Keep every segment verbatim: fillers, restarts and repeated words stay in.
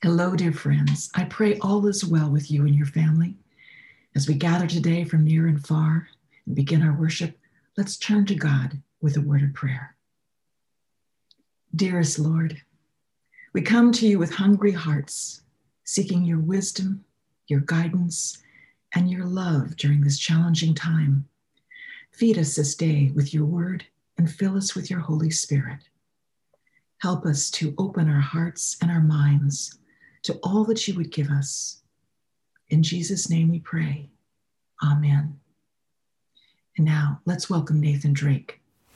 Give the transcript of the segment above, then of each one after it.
Hello, dear friends. I pray all is well with you and your family. As we gather today from near and far and begin our worship, let's turn to God with a word of prayer. Dearest Lord, we come to you with hungry hearts, seeking your wisdom, your guidance, and your love during this challenging time. Feed us this day with your word and fill us with your Holy Spirit. Help us to open our hearts and our minds to all that you would give us. In Jesus' name we pray. Amen. And now let's welcome Nathan Drake.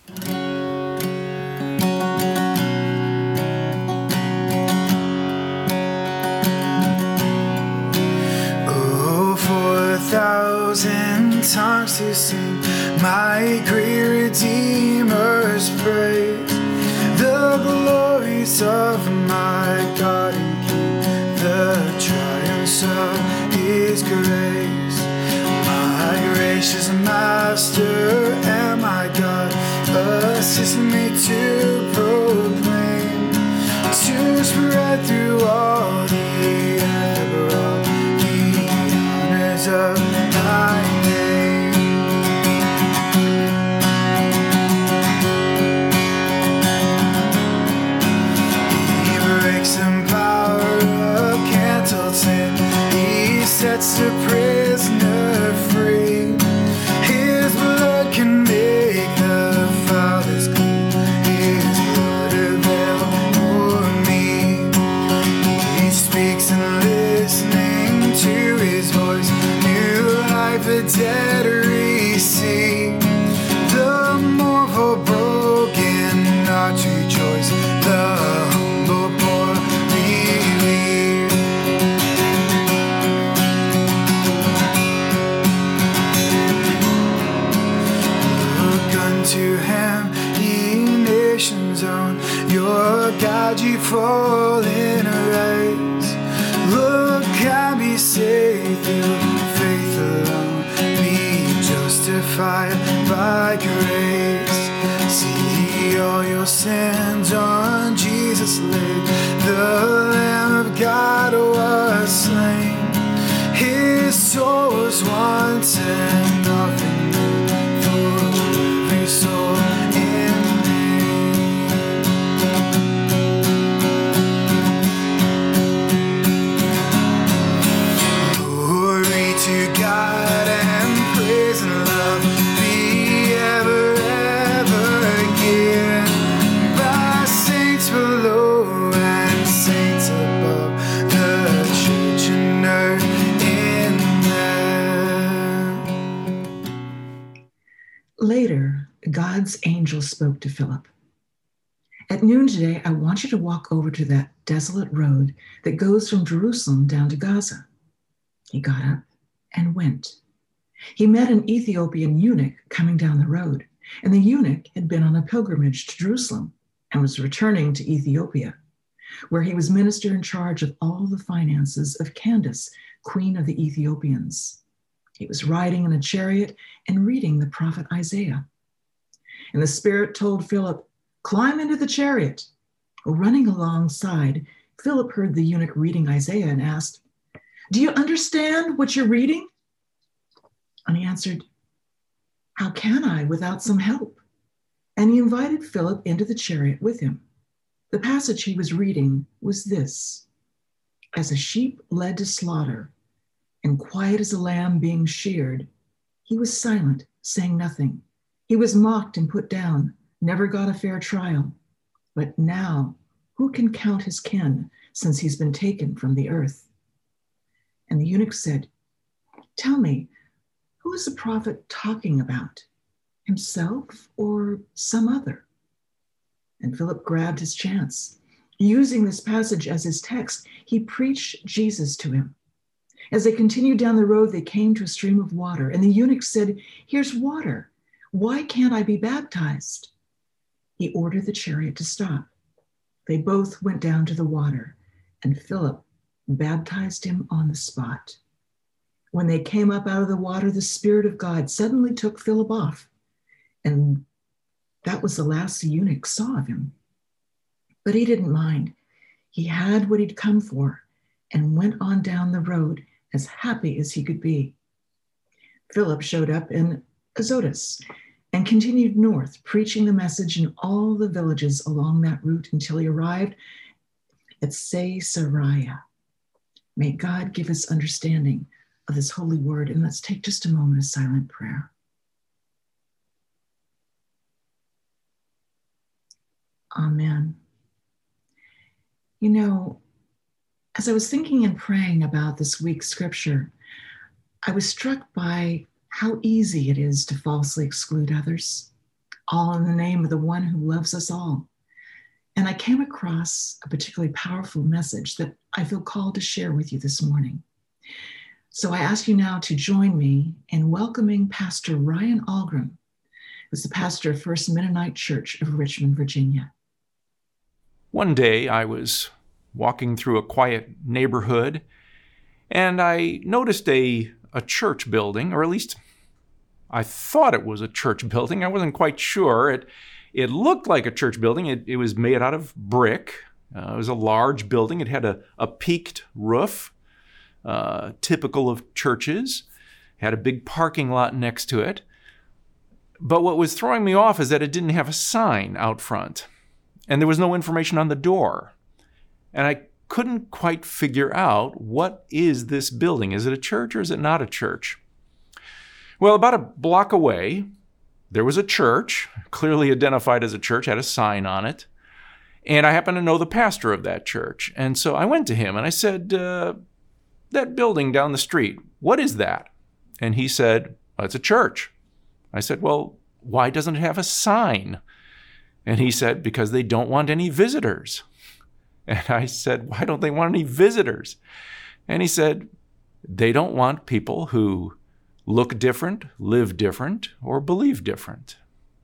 Oh, for a thousand tongues to sing my great Redeemer's praise, the glories of my God and King, the triumphs of his grace. My gracious Master and my God, assist me to proclaim, to spread through all the earth abroad the honors of thy name. Some power of cantled sin, he sets the prisoner free. His blood can make the Father's clean. His blood avail for me. He speaks and listening to his voice, new life the dead receive. The mournful broken hearts rejoice. The to him, ye nations own, your God, ye fallen race. Look and be saved through faith alone, be justified by grace. See all your sins on Jesus laid, the Lamb of God was slain. His soul was once an offering soul in me. Glory to God and praise and love be ever, ever again, by saints below and saints above, the church and earth in them. Later, God's angel spoke to Philip. At noon today, I want you to walk over to that desolate road that goes from Jerusalem down to Gaza. He got up and went. He met an Ethiopian eunuch coming down the road, and the eunuch had been on a pilgrimage to Jerusalem and was returning to Ethiopia, where he was minister in charge of all the finances of Candace, queen of the Ethiopians. He was riding in a chariot and reading the prophet Isaiah. And the Spirit told Philip, "Climb into the chariot." Well, running alongside, Philip heard the eunuch reading Isaiah and asked, "Do you understand what you're reading?" And he answered, "How can I without some help?" And he invited Philip into the chariot with him. The passage he was reading was this: "As a sheep led to slaughter, and quiet as a lamb being sheared, he was silent, saying nothing. He was mocked and put down, never got a fair trial. But now, who can count his kin, since he's been taken from the earth?" And the eunuch said, "Tell me, who is the prophet talking about? Himself or some other?" And Philip grabbed his chance. Using this passage as his text, he preached Jesus to him. As they continued down the road, they came to a stream of water, and the eunuch said, "Here's water. Why can't I be baptized?" He ordered the chariot to stop. They both went down to the water, and Philip baptized him on the spot. When they came up out of the water, the Spirit of God suddenly took Philip off, and that was the last the eunuch saw of him. But he didn't mind. He had what he'd come for, and went on down the road as happy as he could be. Philip showed up in Azotus and continued north, preaching the message in all the villages along that route until he arrived at Caesarea. May God give us understanding of this holy word. And let's take just a moment of silent prayer. Amen. You know, as I was thinking and praying about this week's scripture, I was struck by how easy it is to falsely exclude others, all in the name of the one who loves us all. And I came across a particularly powerful message that I feel called to share with you this morning. So I ask you now to join me in welcoming Pastor Ryan Algrim, who's the pastor of First Mennonite Church of Richmond, Virginia. One day I was walking through a quiet neighborhood, and I noticed a, a church building, or at least I thought it was a church building. I wasn't quite sure. It it looked like a church building. It, it was made out of brick. Uh, it was a large building. It had a, a peaked roof, uh, typical of churches. It had a big parking lot next to it. But what was throwing me off is that it didn't have a sign out front, and there was no information on the door. And I couldn't quite figure out, what is this building? Is it a church or is it not a church? Well, about a block away, there was a church, clearly identified as a church, had a sign on it. And I happen to know the pastor of that church. And so I went to him and I said, uh, that building down the street, what is that? And he said, well, it's a church. I said, well, why doesn't it have a sign? And he said, because they don't want any visitors. And I said, why don't they want any visitors? And he said, they don't want people who look different, live different, or believe different.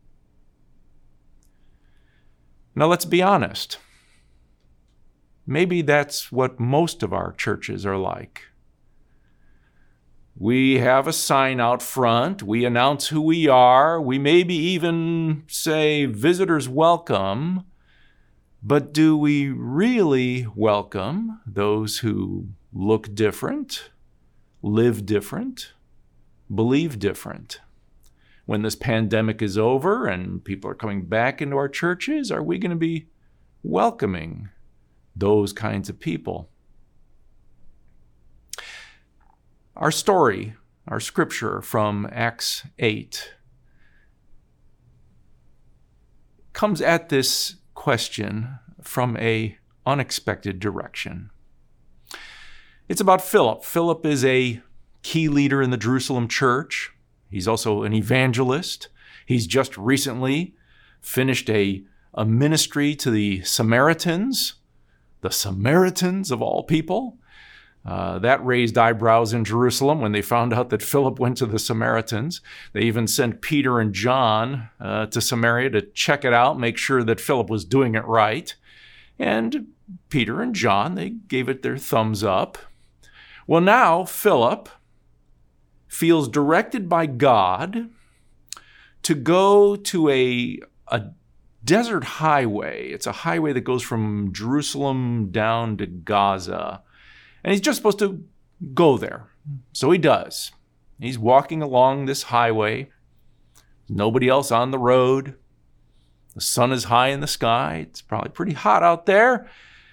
Now let's be honest. Maybe that's what most of our churches are like. We have a sign out front. We announce who we are. We maybe even say, visitors welcome. But do we really welcome those who look different, live different, believe different? When this pandemic is over and people are coming back into our churches, are we going to be welcoming those kinds of people? Our story, our scripture from Acts eight, comes at this question from a unexpected direction. It's about Philip. Philip is a key leader in the Jerusalem church. He's also an evangelist. He's just recently finished a, a ministry to the Samaritans, the Samaritans of all people. Uh, that raised eyebrows in Jerusalem when they found out that Philip went to the Samaritans. They even sent Peter and John uh, to Samaria to check it out, make sure that Philip was doing it right. And Peter and John, they gave it their thumbs up. Well, now Philip feels directed by God to go to a, a desert highway. It's a highway that goes from Jerusalem down to Gaza. And he's just supposed to go there. So he does. He's walking along this highway. Nobody else on the road. The sun is high in the sky. It's probably pretty hot out there.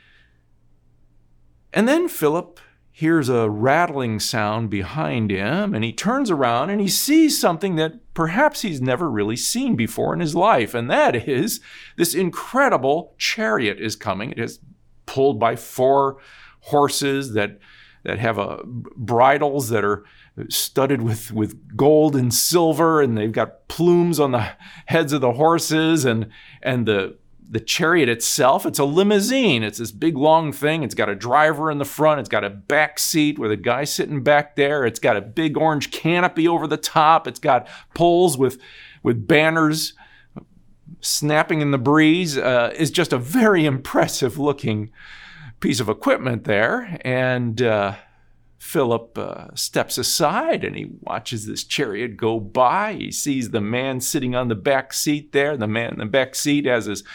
And then Philip hears a rattling sound behind him, and he turns around and he sees something that perhaps he's never really seen before in his life. And that is, this incredible chariot is coming. It is pulled by four horses that that have a, bridles that are studded with, with gold and silver, and they've got plumes on the heads of the horses, and and the the chariot itself, it's a limousine. It's this big long thing. It's got a driver in the front. It's got a back seat with a guy sitting back there. It's got a big orange canopy over the top. It's got poles with with banners snapping in the breeze. Uh, it's just a very impressive looking piece of equipment there. And uh, Philip uh, steps aside and he watches this chariot go by. He sees the man sitting on the back seat there. The man in the back seat has his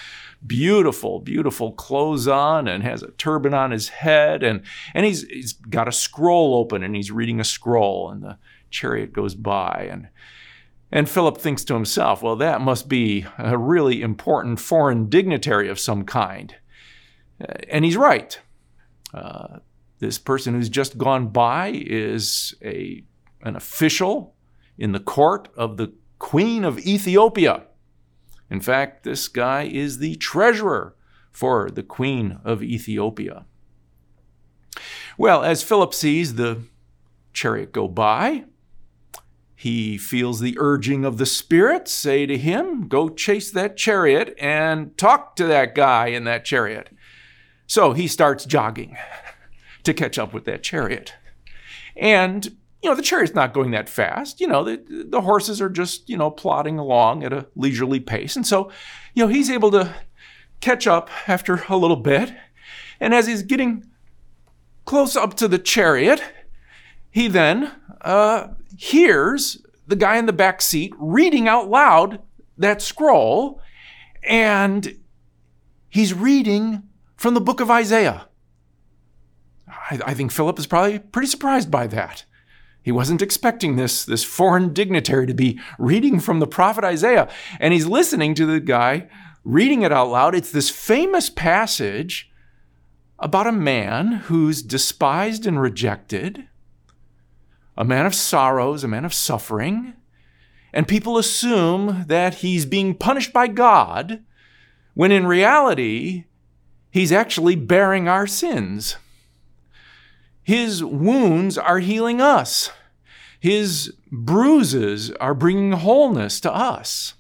beautiful, beautiful clothes on and has a turban on his head. And, and he's, he's got a scroll open and he's reading a scroll, and the chariot goes by. And, and Philip thinks to himself, well, that must be a really important foreign dignitary of some kind. And he's right. Uh, this person who's just gone by is a, an official in the court of the Queen of Ethiopia. In fact, this guy is the treasurer for the Queen of Ethiopia. Well, as Philip sees the chariot go by, he feels the urging of the Spirit say to him, go chase that chariot and talk to that guy in that chariot. So he starts jogging to catch up with that chariot. And, you know, the chariot's not going that fast. You know, the, the horses are just, you know, plodding along at a leisurely pace. And so, you know, he's able to catch up after a little bit. And as he's getting close up to the chariot, he then uh, hears the guy in the back seat reading out loud that scroll. And he's reading from the book of Isaiah. I, I think Philip is probably pretty surprised by that. He wasn't expecting this, this foreign dignitary to be reading from the prophet Isaiah. And he's listening to the guy reading it out loud. It's this famous passage about a man who's despised and rejected, a man of sorrows, a man of suffering. And people assume that he's being punished by God, when in reality, he's actually bearing our sins. His wounds are healing us. His bruises are bringing wholeness to us.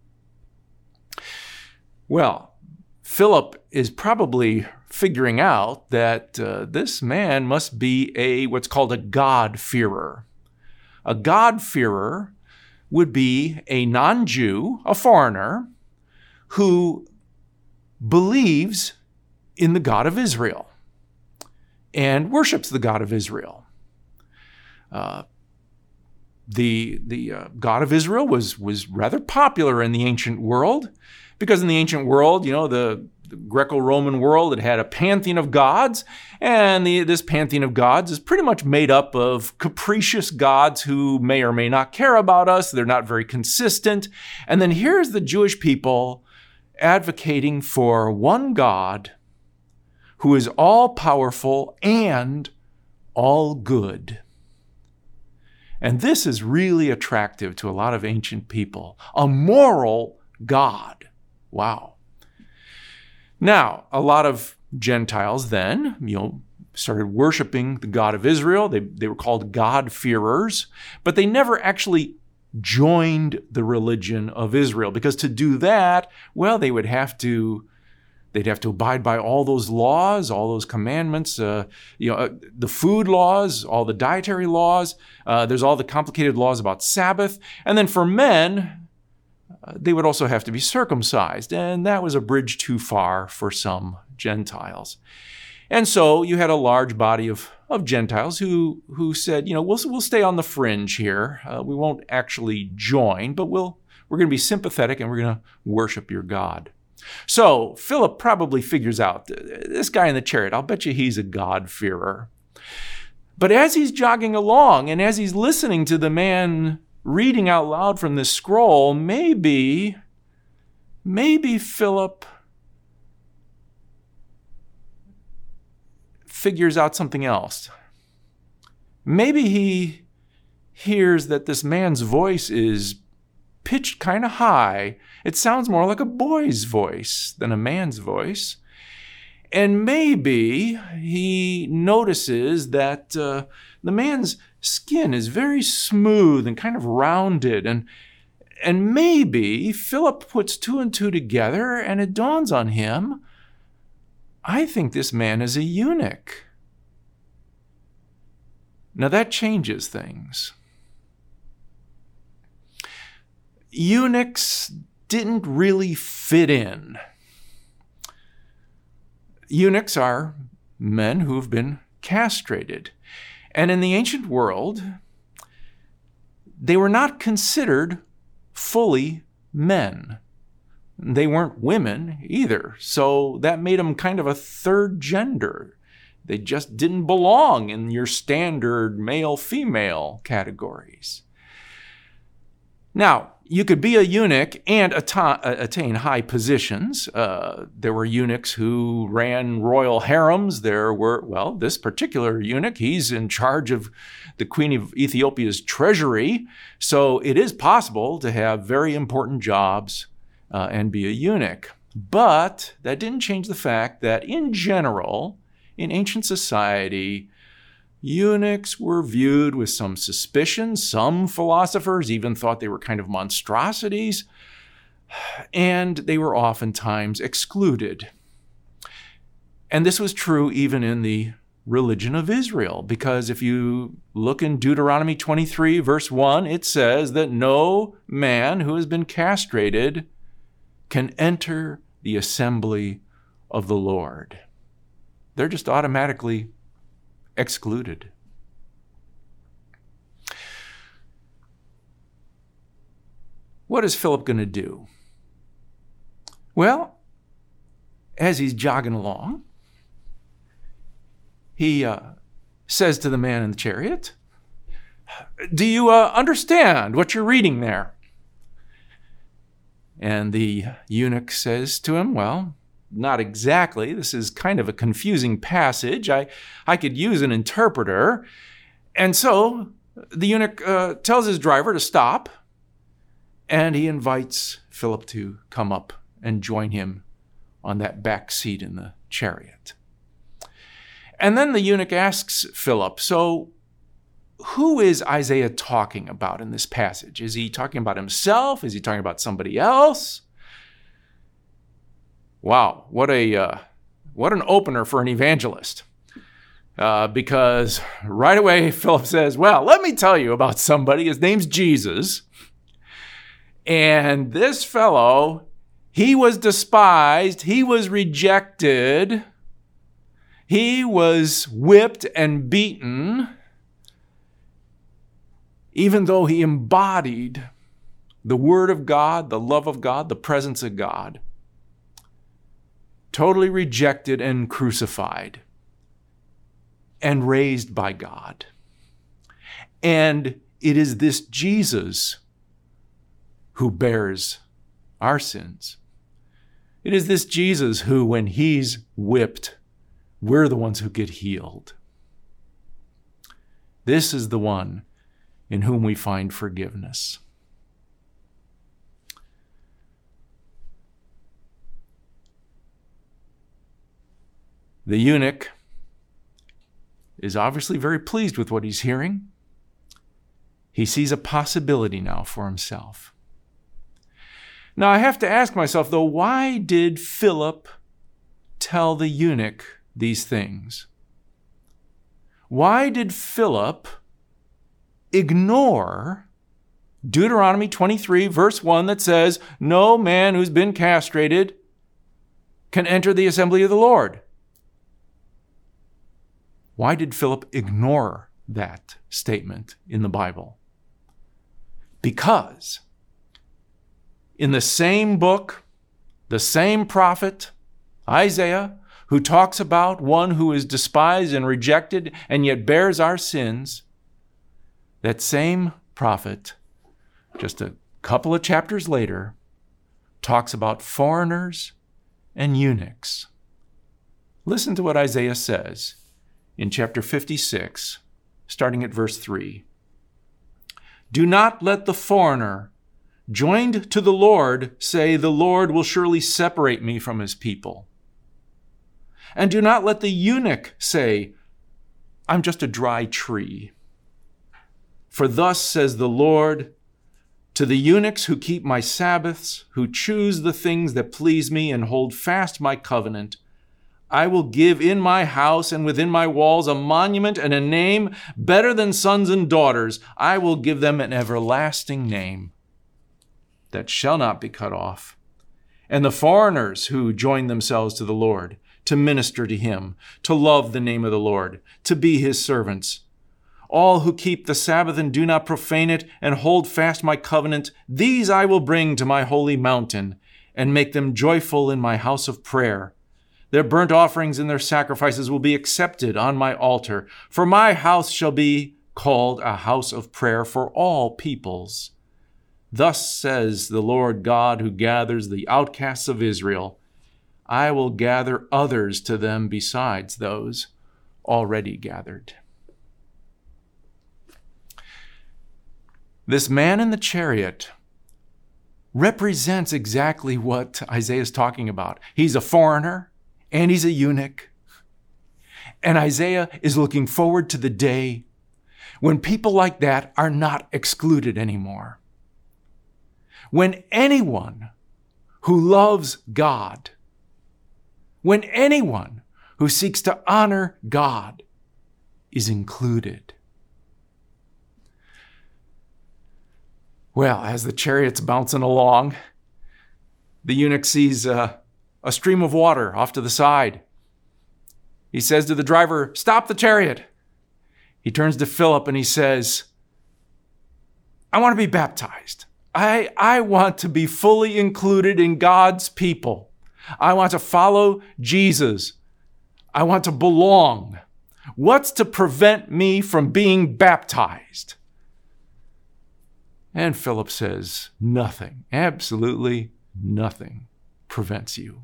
Well, Philip is probably figuring out that uh, this man must be a what's called a God-fearer. A God-fearer would be a non-Jew, a foreigner, who believes in the God of Israel and worships the God of Israel. Uh, the the uh, God of Israel was, was rather popular in the ancient world, because in the ancient world, you know, the, the Greco-Roman world, it had a pantheon of gods, and the, this pantheon of gods is pretty much made up of capricious gods who may or may not care about us. They're not very consistent. And then here's the Jewish people advocating for one God who is all-powerful and all-good. And this is really attractive to a lot of ancient people. A moral God. Wow. Now, a lot of Gentiles then, you know, started worshiping the God of Israel. They, they were called God-fearers, but they never actually joined the religion of Israel, because to do that, well, they would have to They'd have to abide by all those laws, all those commandments, uh, you know, uh, the food laws, all the dietary laws. Uh, there's all the complicated laws about Sabbath. And then for men, uh, they would also have to be circumcised. And that was a bridge too far for some Gentiles. And so you had a large body of, of Gentiles who, who said, you know, we'll, we'll stay on the fringe here. Uh, we won't actually join, but we'll, we're going to be sympathetic and we're going to worship your God. So Philip probably figures out, this guy in the chariot, I'll bet you he's a God-fearer. But as he's jogging along and as he's listening to the man reading out loud from this scroll, maybe, maybe Philip figures out something else. Maybe he hears that this man's voice is pitched kind of high. It sounds more like a boy's voice than a man's voice. And maybe he notices that uh, the man's skin is very smooth and kind of rounded. And, and maybe Philip puts two and two together and it dawns on him, I think this man is a eunuch. Now that changes things. Eunuchs didn't really fit in. Eunuchs are men who have been castrated. And in the ancient world, they were not considered fully men. they weren't women either. So that made them kind of a third gender. They just didn't belong in your standard male-female categories. Now, you could be a eunuch and attain high positions. Uh, there were eunuchs who ran royal harems. There were, well, this particular eunuch, he's in charge of the Queen of Ethiopia's treasury. So it is possible to have very important jobs uh, and be a eunuch. But that didn't change the fact that in general, in ancient society, eunuchs were viewed with some suspicion. Some philosophers even thought they were kind of monstrosities, and they were oftentimes excluded. And this was true even in the religion of Israel, because if you look in Deuteronomy twenty-three, verse one, it says that no man who has been castrated can enter the assembly of the Lord. They're just automatically excluded. What is Philip going to do? Well, as he's jogging along, he uh, says to the man in the chariot, "Do you uh, understand what you're reading there?" And the eunuch says to him, "Well, not exactly. This is kind of a confusing passage. I, I could use an interpreter." And so the eunuch uh, tells his driver to stop, and he invites Philip to come up and join him on that back seat in the chariot. And then the eunuch asks Philip, "So who is Isaiah talking about in this passage? Is he talking about himself? Is he talking about somebody else?" Wow, what a uh, what an opener for an evangelist. Uh, because right away Philip says, "Well, let me tell you about somebody. His name's Jesus. And this fellow, he was despised. He was rejected. He was whipped and beaten, even though he embodied the Word of God, the love of God, the presence of God. Totally rejected and crucified and raised by God. And it is this Jesus who bears our sins. It is this Jesus who, when he's whipped, we're the ones who get healed. This is the one in whom we find forgiveness." The eunuch is obviously very pleased with what he's hearing. He sees a possibility now for himself. Now, I have to ask myself, though, why did Philip tell the eunuch these things? Why did Philip ignore Deuteronomy twenty-three, verse one, that says, "No man who's been castrated can enter the assembly of the Lord"? Why did Philip ignore that statement in the Bible? Because in the same book, the same prophet, Isaiah, who talks about one who is despised and rejected and yet bears our sins, that same prophet, just a couple of chapters later, talks about foreigners and eunuchs. Listen to what Isaiah says in chapter fifty-six, starting at verse three. "Do not let the foreigner joined to the Lord say, 'The Lord will surely separate me from his people.' And do not let the eunuch say, 'I'm just a dry tree.' For thus says the Lord, to the eunuchs who keep my Sabbaths, who choose the things that please me and hold fast my covenant, I will give in my house and within my walls a monument and a name better than sons and daughters. I will give them an everlasting name that shall not be cut off. And the foreigners who join themselves to the Lord, to minister to him, to love the name of the Lord, to be his servants, all who keep the Sabbath and do not profane it and hold fast my covenant, these I will bring to my holy mountain and make them joyful in my house of prayer. Their burnt offerings and their sacrifices will be accepted on my altar, for my house shall be called a house of prayer for all peoples. Thus says the Lord God, who gathers the outcasts of Israel, I will gather others to them besides those already gathered. This man in the chariot represents exactly what Isaiah is talking about. He's a foreigner and he's a eunuch. And Isaiah is looking forward to the day when people like that are not excluded anymore. When anyone who loves God, when anyone who seeks to honor God is included. Well, as the chariot's bouncing along, the eunuch sees a, a stream of water off to the side. He says to the driver, "Stop the chariot." He turns to Philip and he says, "I want to be baptized. I, I want to be fully included in God's people. I want to follow Jesus. I want to belong. What's to prevent me from being baptized?" And Philip says, nothing, absolutely nothing prevents you.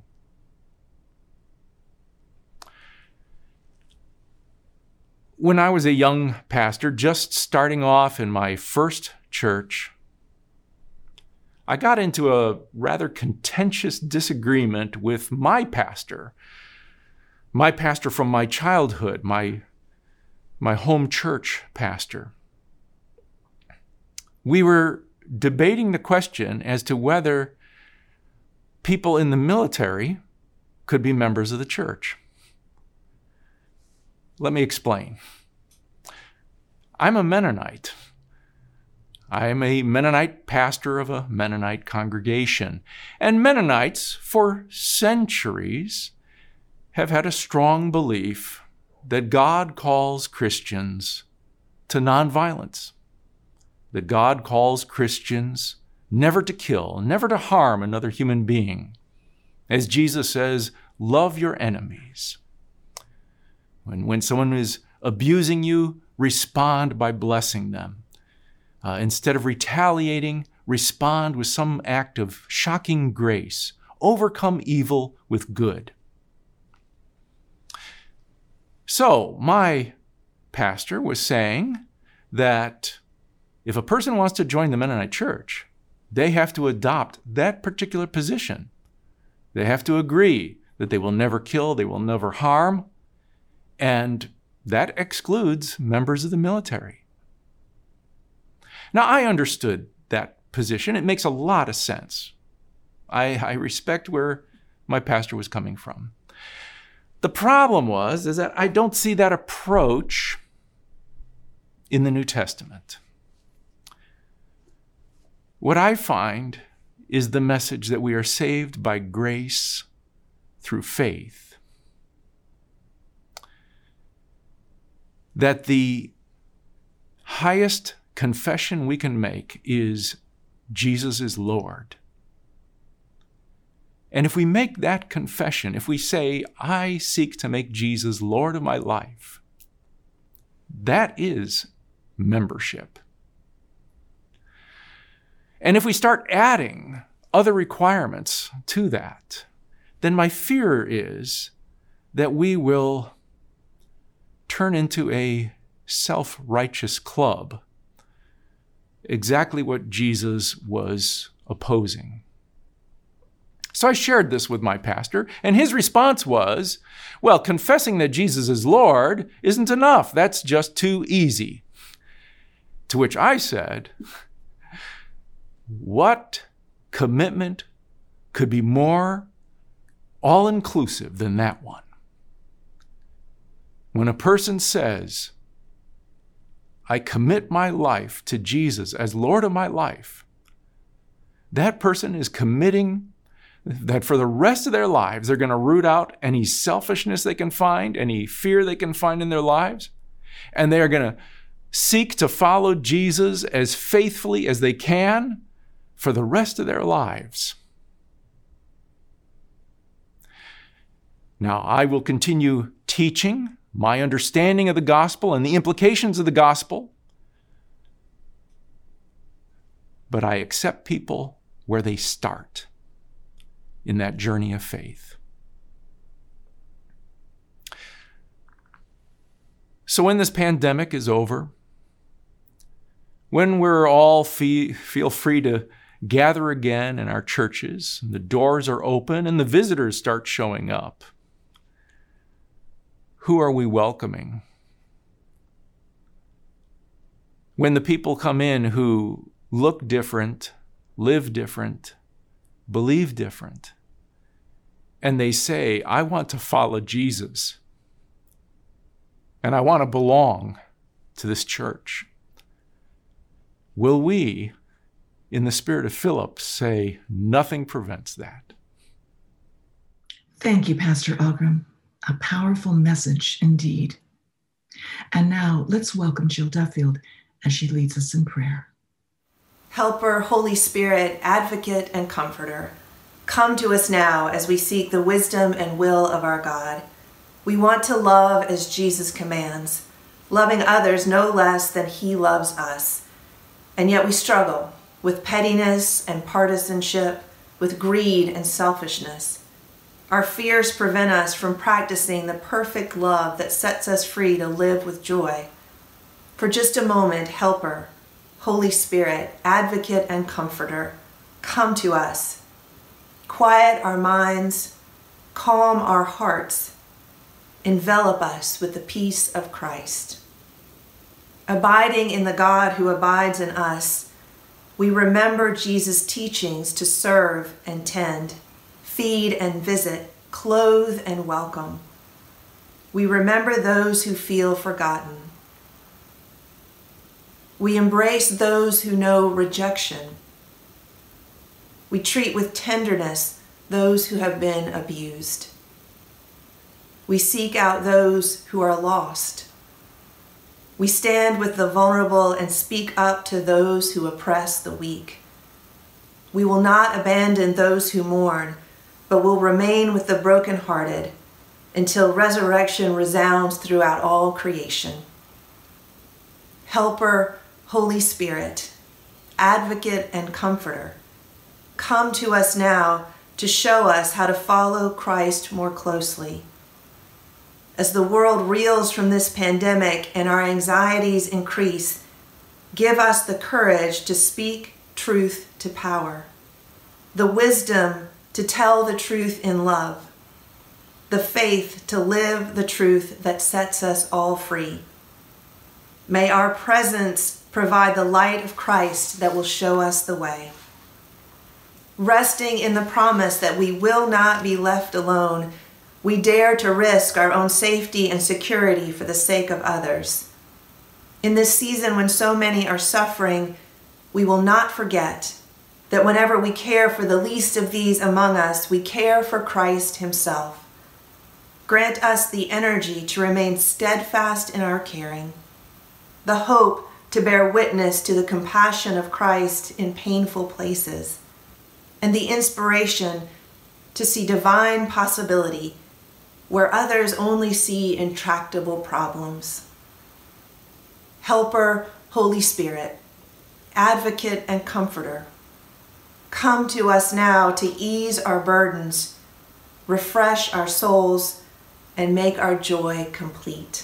When I was a young pastor, just starting off in my first church, I got into a rather contentious disagreement with my pastor, my pastor from my childhood, my, my home church pastor. We were debating the question as to whether people in the military could be members of the church. Let me explain. I'm a Mennonite. I'm a Mennonite pastor of a Mennonite congregation. And Mennonites, for centuries, have had a strong belief that God calls Christians to nonviolence, that God calls Christians never to kill, never to harm another human being. As Jesus says, love your enemies. When, when someone is abusing you, respond by blessing them. Uh, instead of retaliating, respond with some act of shocking grace. Overcome evil with good. So, my pastor was saying that if a person wants to join the Mennonite church, they have to adopt that particular position. They have to agree that they will never kill, they will never harm, and that excludes members of the military. Now, I understood that position. It makes a lot of sense. I, I respect where my pastor was coming from. The problem was is that I don't see that approach in the New Testament. What I find is the message that we are saved by grace through faith. That the highest confession we can make is Jesus is Lord. And if we make that confession, if we say, I seek to make Jesus Lord of my life, that is membership. And if we start adding other requirements to that, then my fear is that we will turn into a self-righteous club, exactly what Jesus was opposing. So I shared this with my pastor, and his response was, well, confessing that Jesus is Lord isn't enough. That's just too easy. To which I said, what commitment could be more all-inclusive than that one? When a person says, I commit my life to Jesus as Lord of my life, that person is committing that for the rest of their lives, they're going to root out any selfishness they can find, any fear they can find in their lives, and they are going to seek to follow Jesus as faithfully as they can for the rest of their lives. Now, I will continue teaching my understanding of the gospel and the implications of the gospel, but I accept people where they start in that journey of faith. So when this pandemic is over, when we're all fee- feel free to gather again in our churches, and the doors are open and the visitors start showing up, who are we welcoming? When the people come in who look different, live different, believe different, and they say, I want to follow Jesus, and I want to belong to this church, will we, in the spirit of Philip, say, nothing prevents that? Thank you, Pastor Ogrim. A powerful message indeed. And now let's welcome Jill Duffield as she leads us in prayer. Helper, Holy Spirit, advocate, and comforter, come to us now as we seek the wisdom and will of our God. We want to love as Jesus commands, loving others no less than he loves us. And yet we struggle with pettiness and partisanship, with greed and selfishness. Our fears prevent us from practicing the perfect love that sets us free to live with joy. For just a moment, Helper, Holy Spirit, advocate, and comforter, come to us. Quiet our minds, calm our hearts, envelop us with the peace of Christ. Abiding in the God who abides in us, we remember Jesus' teachings to serve and tend, feed and visit, clothe and welcome. We remember those who feel forgotten. We embrace those who know rejection. We treat with tenderness those who have been abused. We seek out those who are lost. We stand with the vulnerable and speak up to those who oppress the weak. We will not abandon those who mourn, but will remain with the brokenhearted until resurrection resounds throughout all creation. Helper, Holy Spirit, advocate, and comforter, come to us now to show us how to follow Christ more closely. As the world reels from this pandemic and our anxieties increase, give us the courage to speak truth to power, the wisdom to tell the truth in love, the faith to live the truth that sets us all free. May our presence provide the light of Christ that will show us the way. Resting in the promise that we will not be left alone, we dare to risk our own safety and security for the sake of others. In this season when so many are suffering, we will not forget that whenever we care for the least of these among us, we care for Christ himself. Grant us the energy to remain steadfast in our caring, the hope to bear witness to the compassion of Christ in painful places, and the inspiration to see divine possibility where others only see intractable problems. Helper, Holy Spirit, advocate, and comforter, come to us now to ease our burdens, refresh our souls, and make our joy complete.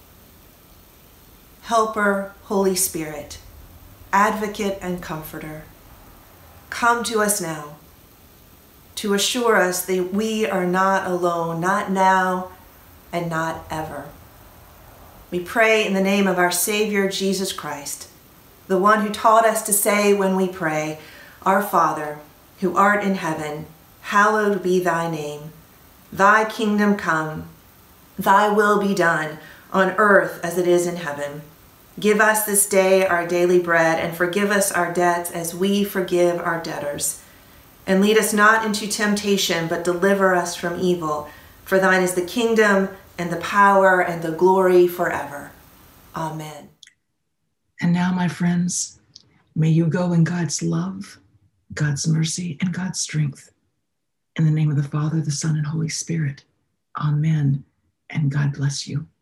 Helper, Holy Spirit, advocate, and comforter, come to us now to assure us that we are not alone, not now and not ever. We pray in the name of our Savior, Jesus Christ, the one who taught us to say when we pray, Our Father, who art in heaven, hallowed be thy name. Thy kingdom come, thy will be done on earth as it is in heaven. Give us this day our daily bread, and forgive us our debts as we forgive our debtors. And lead us not into temptation, but deliver us from evil. For thine is the kingdom, and the power, and the glory forever. Amen. And now, my friends, may you go in God's love, God's mercy, and God's strength. In the name of the Father, the Son, and Holy Spirit. Amen. And God bless you.